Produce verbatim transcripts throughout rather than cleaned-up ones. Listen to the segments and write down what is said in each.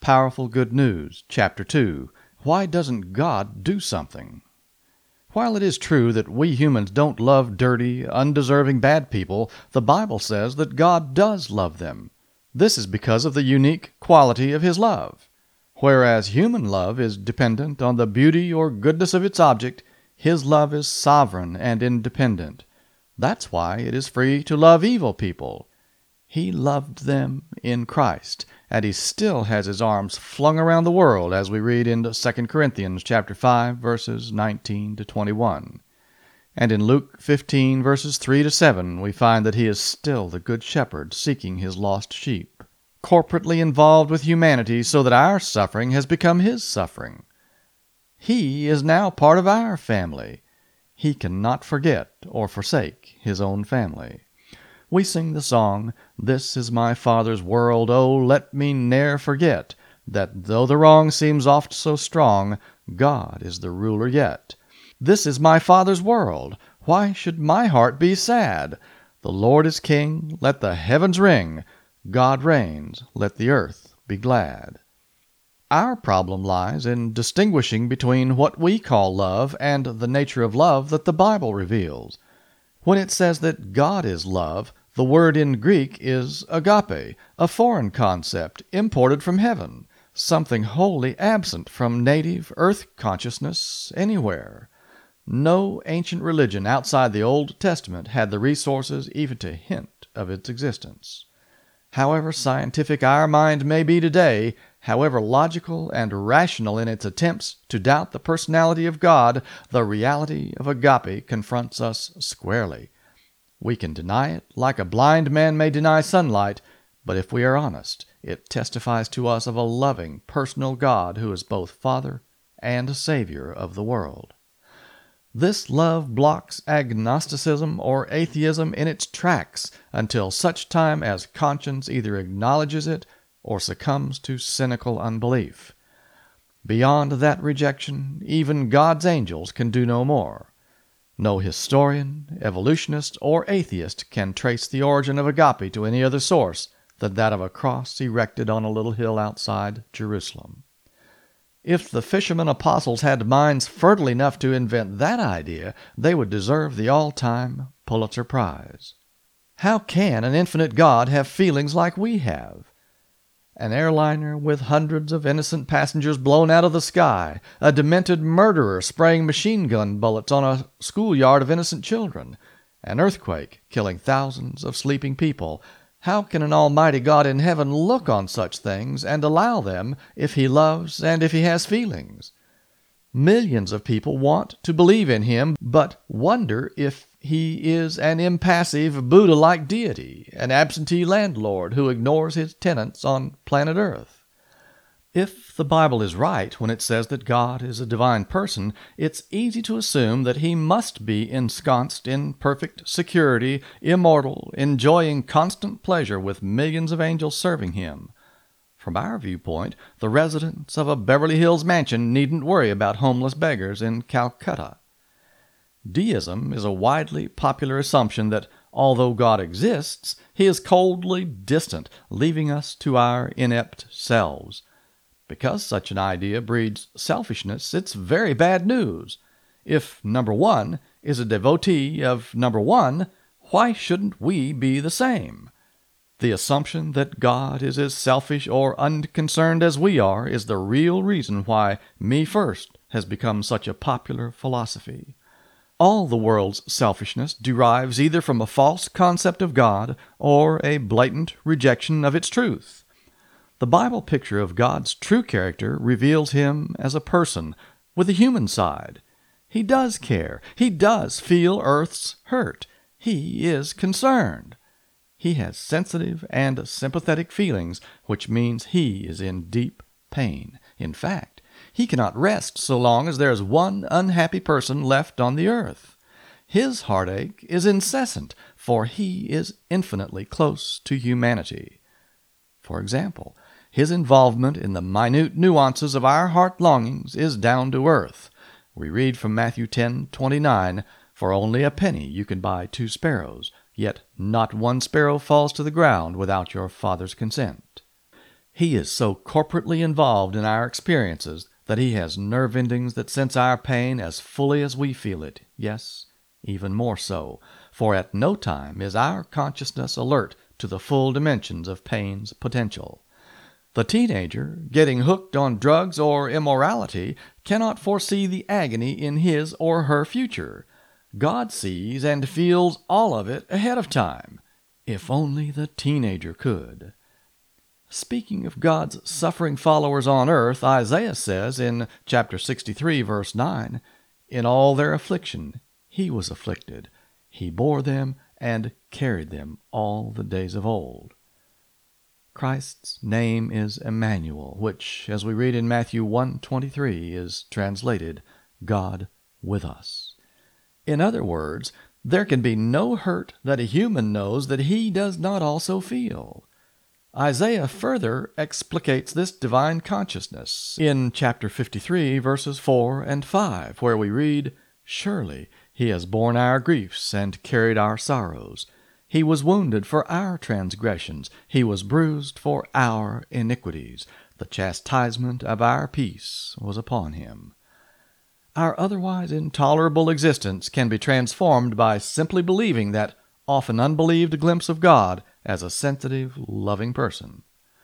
Powerful Good News, Chapter two, Why Doesn't God Do Something? While it is true that we humans don't love dirty, undeserving bad people, the Bible says that God does love them. This is because of the unique quality of His love. Whereas human love is dependent on the beauty or goodness of its object, His love is sovereign and independent. That's why it is free to love evil people. He loved them in Christ, and He still has His arms flung around the world, as we read in Second Corinthians chapter five, verses nineteen to twenty-one. And in Luke fifteen, verses three to seven, we find that He is still the Good Shepherd seeking His lost sheep, corporately involved with humanity so that our suffering has become His suffering. He is now part of our family. He cannot forget or forsake His own family. We sing the song, "This is my Father's world, oh, let me ne'er forget, that though the wrong seems oft so strong, God is the ruler yet. This is my Father's world, why should my heart be sad? The Lord is King, let the heavens ring, God reigns, let the earth be glad." Our problem lies in distinguishing between what we call love and the nature of love that the Bible reveals. When it says that God is love, the word in Greek is agape, a foreign concept imported from heaven, something wholly absent from native earth consciousness anywhere. No ancient religion outside the Old Testament had the resources even to hint of its existence. However scientific our mind may be today, however logical and rational in its attempts to doubt the personality of God, the reality of agape confronts us squarely. We can deny it like a blind man may deny sunlight, but if we are honest, it testifies to us of a loving, personal God who is both Father and Savior of the world. This love blocks agnosticism or atheism in its tracks until such time as conscience either acknowledges it or succumbs to cynical unbelief. Beyond that rejection, even God's angels can do no more. No historian, evolutionist, or atheist can trace the origin of agape to any other source than that of a cross erected on a little hill outside Jerusalem. If the fishermen apostles had minds fertile enough to invent that idea, they would deserve the all-time Pulitzer Prize. How can an infinite God have feelings like we have? An airliner with hundreds of innocent passengers blown out of the sky, a demented murderer spraying machine gun bullets on a schoolyard of innocent children, an earthquake killing thousands of sleeping people. How can an almighty God in heaven look on such things and allow them if He loves and if He has feelings? Millions of people want to believe in Him, but wonder if He is an impassive Buddha-like deity, an absentee landlord who ignores His tenants on planet Earth. If the Bible is right when it says that God is a divine person, it's easy to assume that He must be ensconced in perfect security, immortal, enjoying constant pleasure with millions of angels serving Him. From our viewpoint, the residents of a Beverly Hills mansion needn't worry about homeless beggars in Calcutta. Deism is a widely popular assumption that, although God exists, He is coldly distant, leaving us to our inept selves. Because such an idea breeds selfishness, it's very bad news. If number one is a devotee of number one, why shouldn't we be the same? The assumption that God is as selfish or unconcerned as we are is the real reason why me first has become such a popular philosophy. All the world's selfishness derives either from a false concept of God or a blatant rejection of its truth. The Bible picture of God's true character reveals Him as a person with a human side. He does care. He does feel Earth's hurt. He is concerned. He has sensitive and sympathetic feelings, which means He is in deep pain. In fact, He cannot rest so long as there is one unhappy person left on the earth. His heartache is incessant, for He is infinitely close to humanity. For example, His involvement in the minute nuances of our heart longings is down to earth. We read from Matthew ten twenty-nine, "For only a penny you can buy two sparrows, yet not one sparrow falls to the ground without your Father's consent." He is so corporately involved in our experiences that he has nerve endings that sense our pain as fully as we feel it. Yes, even more so, for at no time is our consciousness alert to the full dimensions of pain's potential. The teenager, getting hooked on drugs or immorality, cannot foresee the agony in his or her future. God sees and feels all of it ahead of time. If only the teenager could. Speaking of God's suffering followers on earth, Isaiah says in chapter sixty-three, verse nine, "In all their affliction he was afflicted. He bore them and carried them all the days of old." Christ's name is Emmanuel, which, as we read in Matthew one twenty-three, is translated, God with us. In other words, there can be no hurt that a human knows that he does not also feel. Isaiah further explicates this divine consciousness in chapter fifty-three, verses four and five, where we read, "Surely he has borne our griefs and carried our sorrows. He was wounded for our transgressions. He was bruised for our iniquities. The chastisement of our peace was upon him." Our otherwise intolerable existence can be transformed by simply believing that often unbelieved glimpse of God as a sensitive, loving person.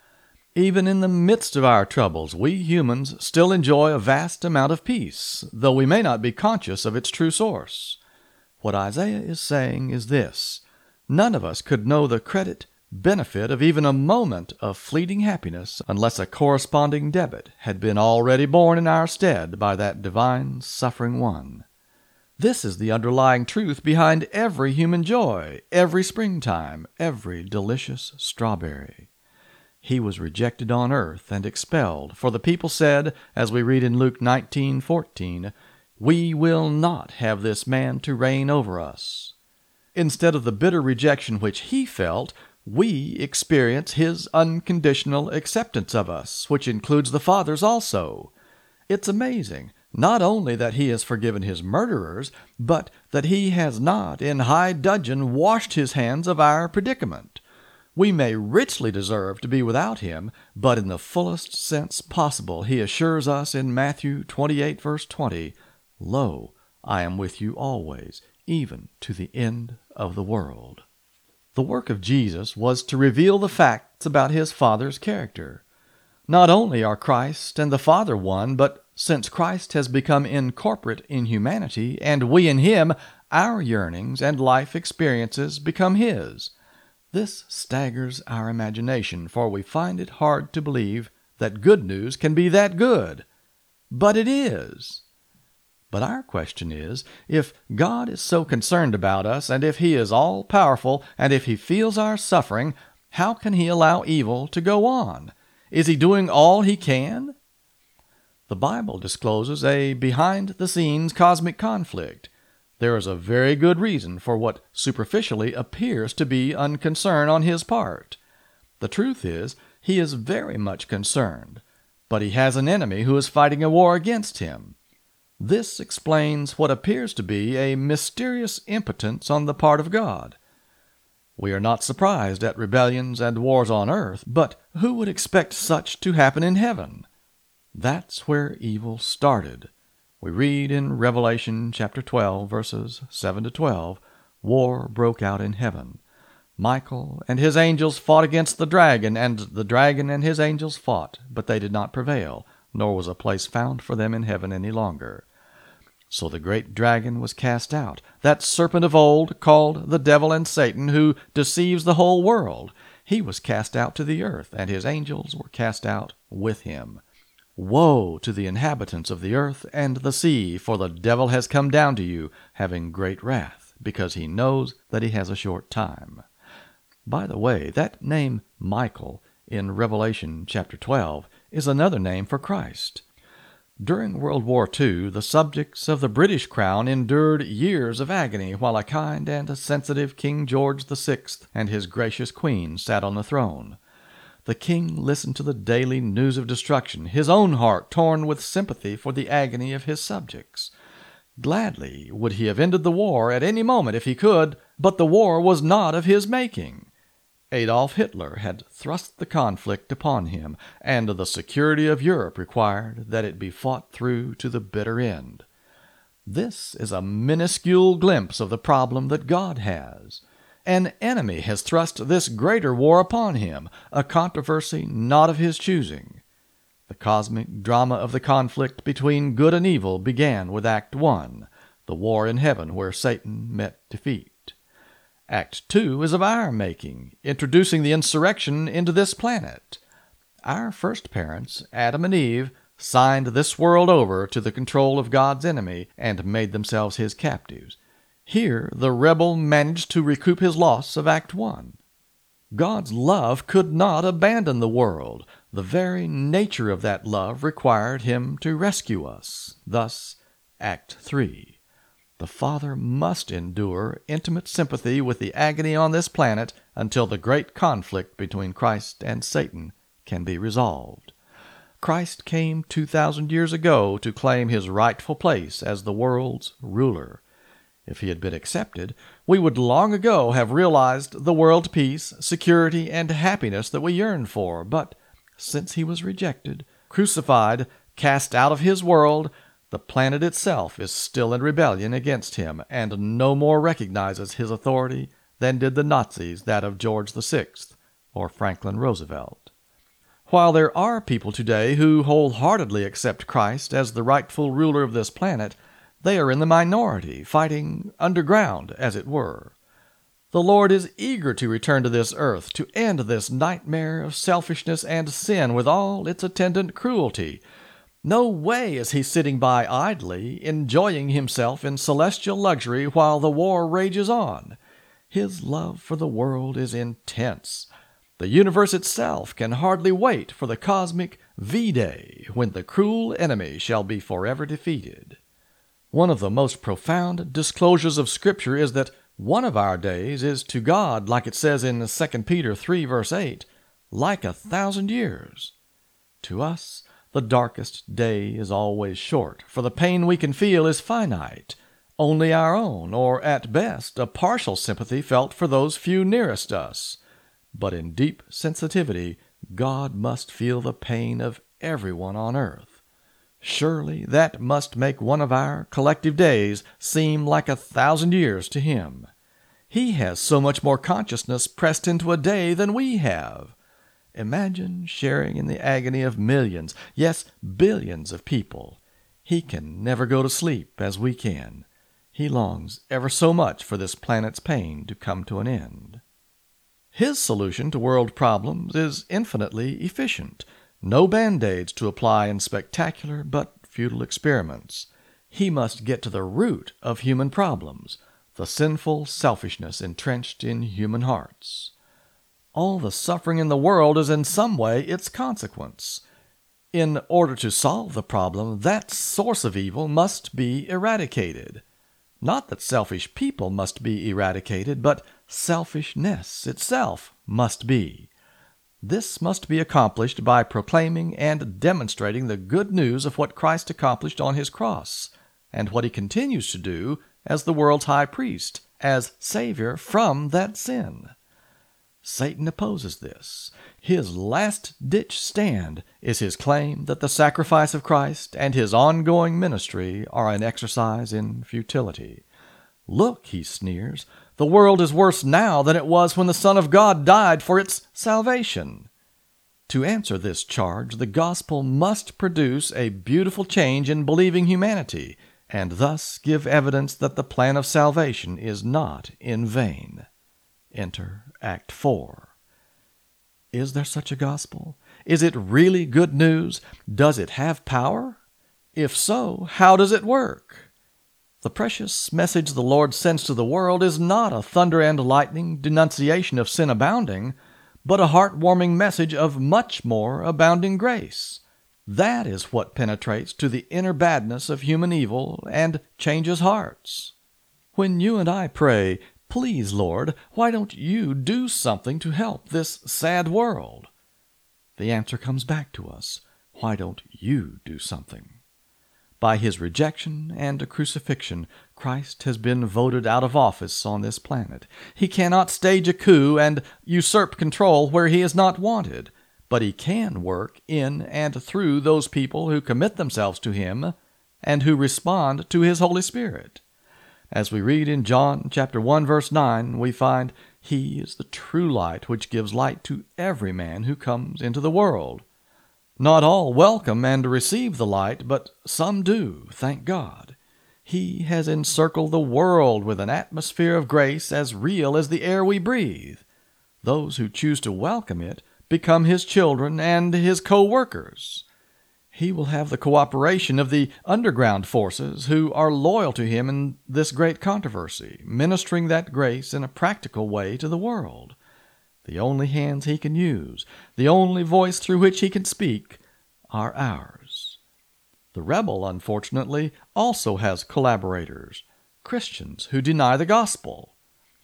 Even in the midst of our troubles, we humans still enjoy a vast amount of peace, though we may not be conscious of its true source. What Isaiah is saying is this: none of us could know the credit, benefit of even a moment of fleeting happiness unless a corresponding debit had been already borne in our stead by that divine suffering one. This is the underlying truth behind every human joy, every springtime, every delicious strawberry. He was rejected on earth and expelled, for the people said, as we read in Luke nineteen fourteen, "We will not have this man to reign over us." Instead of the bitter rejection which he felt, we experience his unconditional acceptance of us, which includes the Father's also. It's amazing, not only that he has forgiven his murderers, but that he has not in high dudgeon washed his hands of our predicament. We may richly deserve to be without him, but in the fullest sense possible he assures us in Matthew twenty-eight, verse twenty, "Lo, I am with you always, even to the end of the world." The work of Jesus was to reveal the facts about his Father's character. Not only are Christ and the Father one, but since Christ has become incorporate in humanity, and we in him, our yearnings and life experiences become his. This staggers our imagination, for we find it hard to believe that good news can be that good. But it is. But our question is, if God is so concerned about us, and if he is all-powerful, and if he feels our suffering, how can he allow evil to go on? Is he doing all he can? The Bible discloses a behind-the-scenes cosmic conflict. There is a very good reason for what superficially appears to be unconcern on his part. The truth is, he is very much concerned, but he has an enemy who is fighting a war against him. This explains what appears to be a mysterious impotence on the part of God. We are not surprised at rebellions and wars on earth, but who would expect such to happen in heaven? That's where evil started. We read in Revelation chapter twelve, verses seven to twelve, war broke out in heaven. Michael and his angels fought against the dragon, and the dragon and his angels fought, but they did not prevail, nor was a place found for them in heaven any longer. So the great dragon was cast out, that serpent of old, called the devil and Satan, who deceives the whole world. He was cast out to the earth, and his angels were cast out with him. Woe to the inhabitants of the earth and the sea, for the devil has come down to you, having great wrath, because he knows that he has a short time. By the way, that name Michael in Revelation chapter twelve is another name for Christ. During World War Two, the subjects of the British crown endured years of agony while a kind and sensitive King George the Sixth and his gracious queen sat on the throne. The king listened to the daily news of destruction, his own heart torn with sympathy for the agony of his subjects. Gladly would he have ended the war at any moment if he could, but the war was not of his making. Adolf Hitler had thrust the conflict upon him, and the security of Europe required that it be fought through to the bitter end. This is a minuscule glimpse of the problem that God has. An enemy has thrust this greater war upon him, a controversy not of his choosing. The cosmic drama of the conflict between good and evil began with Act One, the war in heaven where Satan met defeat. Act Two is of our making, introducing the insurrection into this planet. Our first parents, Adam and Eve, signed this world over to the control of God's enemy and made themselves his captives. Here, the rebel managed to recoup his loss of Act One. God's love could not abandon the world. The very nature of that love required him to rescue us. Thus, Act Three. The Father must endure intimate sympathy with the agony on this planet until the great conflict between Christ and Satan can be resolved. Christ came two thousand years ago to claim his rightful place as the world's ruler. If he had been accepted, we would long ago have realized the world peace, security, and happiness that we yearn for. But since he was rejected, crucified, cast out of his world, the planet itself is still in rebellion against him and no more recognizes his authority than did the Nazis that of George the Sixth or Franklin Roosevelt. While there are people today who wholeheartedly accept Christ as the rightful ruler of this planet, they are in the minority, fighting underground, as it were. The Lord is eager to return to this earth, to end this nightmare of selfishness and sin with all its attendant cruelty. No way is he sitting by idly, enjoying himself in celestial luxury while the war rages on. His love for the world is intense. The universe itself can hardly wait for the cosmic V-Day, when the cruel enemy shall be forever defeated. One of the most profound disclosures of Scripture is that one of our days is to God, like it says in Second Peter three, verse eight, like a thousand years. To us, the darkest day is always short, for the pain we can feel is finite, only our own, or at best, a partial sympathy felt for those few nearest us. But in deep sensitivity, God must feel the pain of everyone on earth. Surely that must make one of our collective days seem like a thousand years to him. He has so much more consciousness pressed into a day than we have. Imagine sharing in the agony of millions, yes, billions of people. He can never go to sleep as we can. He longs ever so much for this planet's pain to come to an end. His solution to world problems is infinitely efficient. No band-aids to apply in spectacular but futile experiments. He must get to the root of human problems, the sinful selfishness entrenched in human hearts. All the suffering in the world is in some way its consequence. In order to solve the problem, that source of evil must be eradicated. Not that selfish people must be eradicated, but selfishness itself must be. This must be accomplished by proclaiming and demonstrating the good news of what Christ accomplished on his cross, and what he continues to do as the world's high priest, as Savior from that sin. Satan opposes this. His last-ditch stand is his claim that the sacrifice of Christ and his ongoing ministry are an exercise in futility. Look, he sneers, the world is worse now than it was when the Son of God died for its salvation. To answer this charge, the gospel must produce a beautiful change in believing humanity, and thus give evidence that the plan of salvation is not in vain. Enter Act Four. Is there such a gospel? Is it really good news? Does it have power? If so, how does it work? The precious message the Lord sends to the world is not a thunder and lightning denunciation of sin abounding, but a heart-warming message of much more abounding grace. That is what penetrates to the inner badness of human evil and changes hearts. When you and I pray, "Please, Lord, why don't you do something to help this sad world?" the answer comes back to us, "Why don't you do something?" By his rejection and crucifixion, Christ has been voted out of office on this planet. He cannot stage a coup and usurp control where he is not wanted, but he can work in and through those people who commit themselves to him and who respond to his Holy Spirit. As we read in John chapter one, verse nine, we find he is the true light which gives light to every man who comes into the world. Not all welcome and receive the light, but some do, thank God. He has encircled the world with an atmosphere of grace as real as the air we breathe. Those who choose to welcome it become his children and his co-workers. He will have the cooperation of the underground forces who are loyal to him in this great controversy, ministering that grace in a practical way to the world. The only hands he can use, the only voice through which he can speak, are ours. The rebel, unfortunately, also has collaborators, Christians who deny the gospel.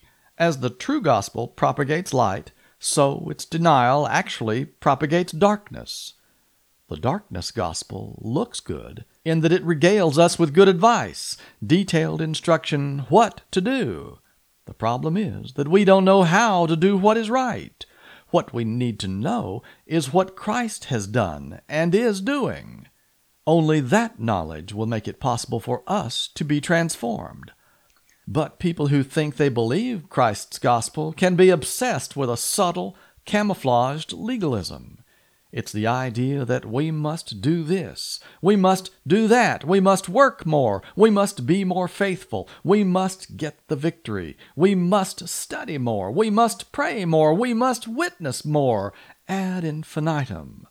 As the true gospel propagates light, so its denial actually propagates darkness. The darkness gospel looks good in that it regales us with good advice, detailed instruction what to do. The problem is that we don't know how to do what is right. What we need to know is what Christ has done and is doing. Only that knowledge will make it possible for us to be transformed. But people who think they believe Christ's gospel can be obsessed with a subtle, camouflaged legalism. It's the idea that we must do this, we must do that, we must work more, we must be more faithful, we must get the victory, we must study more, we must pray more, we must witness more, ad infinitum.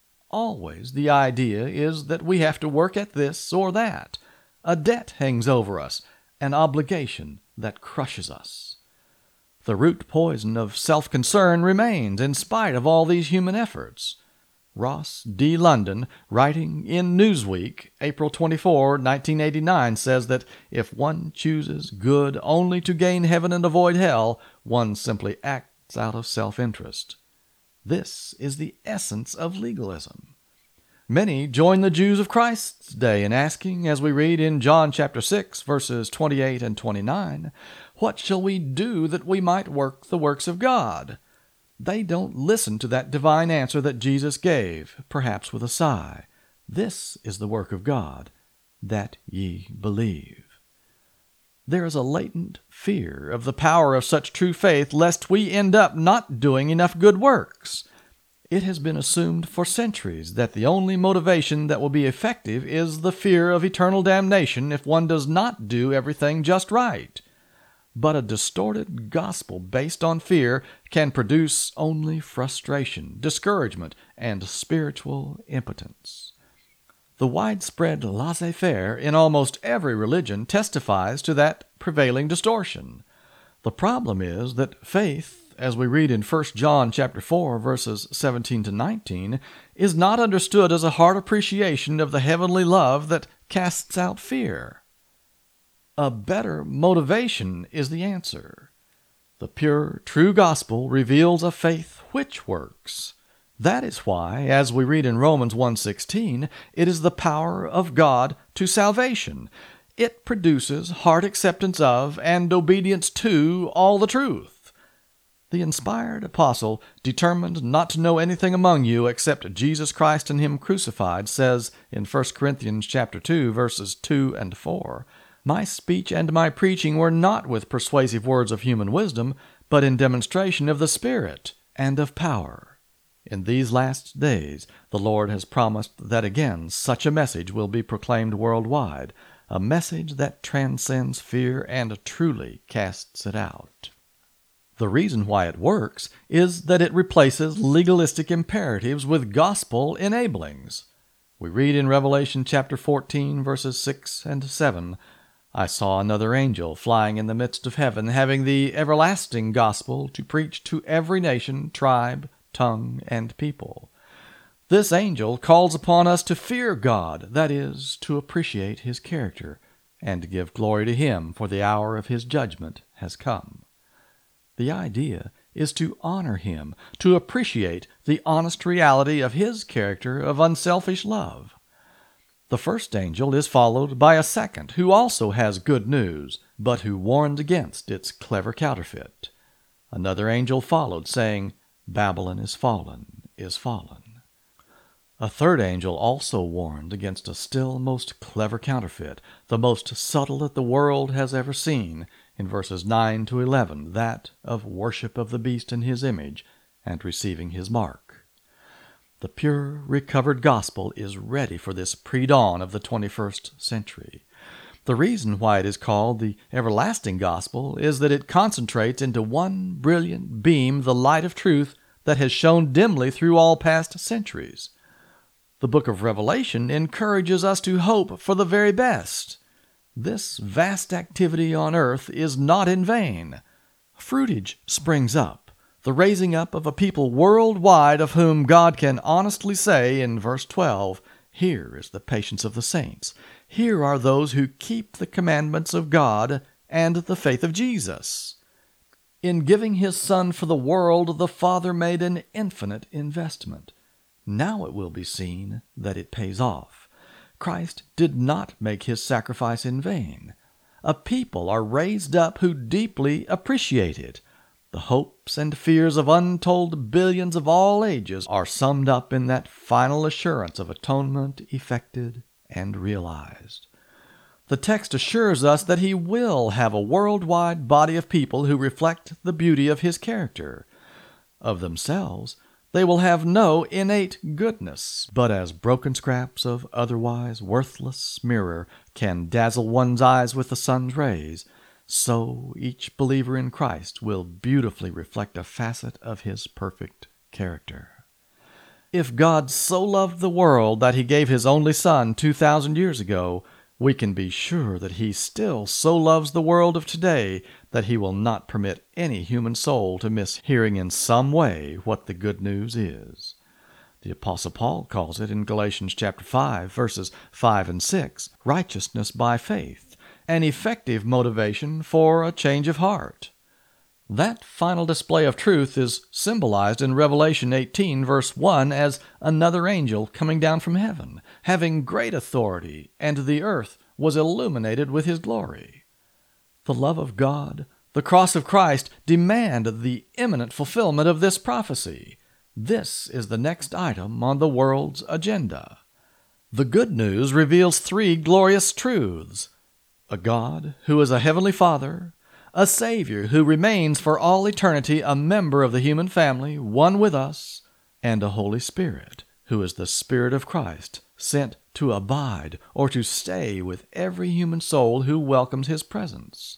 Always the idea is that we have to work at this or that. A debt hangs over us, an obligation that crushes us. The root poison of self-concern remains in spite of all these human efforts. Ross D. London, writing in Newsweek, April twenty-fourth, nineteen eighty-nine, says that if one chooses good only to gain heaven and avoid hell, one simply acts out of self-interest. This is the essence of legalism. Many join the Jews of Christ's day in asking, as we read in John chapter six, verses twenty-eight and twenty-nine, "What shall we do that we might work the works of God?" They don't listen to that divine answer that Jesus gave, perhaps with a sigh. This is the work of God, that ye believe. There is a latent fear of the power of such true faith lest we end up not doing enough good works. It has been assumed for centuries that the only motivation that will be effective is the fear of eternal damnation if one does not do everything just right. But a distorted gospel based on fear can produce only frustration, discouragement, and spiritual impotence. The widespread laissez-faire in almost every religion testifies to that prevailing distortion. The problem is that faith, as we read in First John chapter four, verses seventeen to nineteen, is not understood as a heart appreciation of the heavenly love that casts out fear. A better motivation is the answer. The pure, true gospel reveals a faith which works. That is why, as we read in Romans one sixteen, it is the power of God to salvation. It produces heart acceptance of and obedience to all the truth. The inspired apostle, determined not to know anything among you except Jesus Christ and Him crucified, says in First Corinthians chapter two, verses two and four, "My speech and my preaching were not with persuasive words of human wisdom, but in demonstration of the Spirit and of power." In these last days, the Lord has promised that again such a message will be proclaimed worldwide, a message that transcends fear and truly casts it out. The reason why it works is that it replaces legalistic imperatives with gospel enablings. We read in Revelation chapter fourteen, verses six and seven, "I saw another angel flying in the midst of heaven, having the everlasting gospel to preach to every nation, tribe, tongue, and people." This angel calls upon us to fear God, that is, to appreciate His character, and to give glory to Him, for the hour of His judgment has come. The idea is to honor Him, to appreciate the honest reality of His character of unselfish love. The first angel is followed by a second, who also has good news, but who warned against its clever counterfeit. Another angel followed, saying, Babylon is fallen, is fallen. A third angel also warned against a still most clever counterfeit, the most subtle that the world has ever seen, in verses nine to eleven, that of worship of the beast in his image and receiving his mark. The pure, recovered gospel is ready for this pre-dawn of the twenty-first century. The reason why it is called the everlasting gospel is that it concentrates into one brilliant beam the light of truth that has shone dimly through all past centuries. The book of Revelation encourages us to hope for the very best. This vast activity on earth is not in vain. Fruitage springs up, the raising up of a people worldwide of whom God can honestly say in verse twelve, Here is the patience of the saints. Here are those who keep the commandments of God and the faith of Jesus. In giving his Son for the world, the Father made an infinite investment. Now it will be seen that it pays off. Christ did not make his sacrifice in vain. A people are raised up who deeply appreciate it. The hopes and fears of untold billions of all ages are summed up in that final assurance of atonement effected and realized. The text assures us that he will have a worldwide body of people who reflect the beauty of his character. Of themselves, they will have no innate goodness, but as broken scraps of otherwise worthless mirror can dazzle one's eyes with the sun's rays, so each believer in Christ will beautifully reflect a facet of his perfect character. If God so loved the world that he gave his only Son two thousand years ago, we can be sure that he still so loves the world of today that he will not permit any human soul to miss hearing in some way what the good news is. The Apostle Paul calls it in Galatians chapter five, verses five and six, righteousness by faith, an effective motivation for a change of heart. That final display of truth is symbolized in Revelation eighteen, verse one, as another angel coming down from heaven, having great authority, and the earth was illuminated with his glory. The love of God, the cross of Christ, demand the imminent fulfillment of this prophecy. This is the next item on the world's agenda. The good news reveals three glorious truths: a God who is a heavenly Father, a Savior who remains for all eternity a member of the human family, one with us, and a Holy Spirit, who is the Spirit of Christ, sent to abide or to stay with every human soul who welcomes his presence.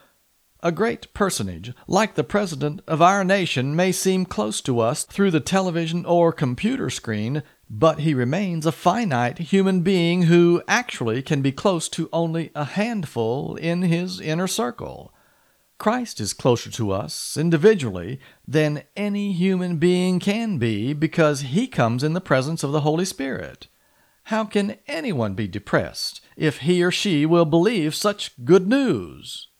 A great personage, like the President of our nation, may seem close to us through the television or computer screen, but he remains a finite human being who actually can be close to only a handful in his inner circle. Christ is closer to us individually than any human being can be because he comes in the presence of the Holy Spirit. How can anyone be depressed if he or she will believe such good news?